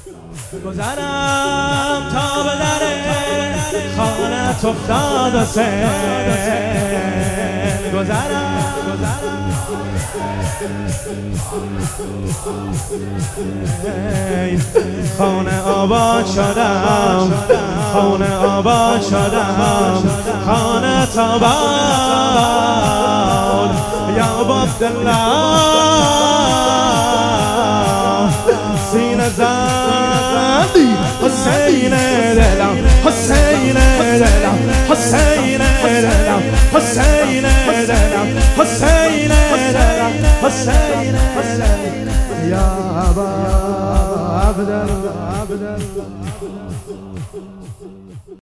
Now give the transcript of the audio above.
گذرم تا به در خانه افتاد حسین، گذرم خانه آباد شدم، خانه آباد شدم، خانه آباد یا عبدالله سینه زدی حسین دلم، حسین دلم، حسین دلم، حسین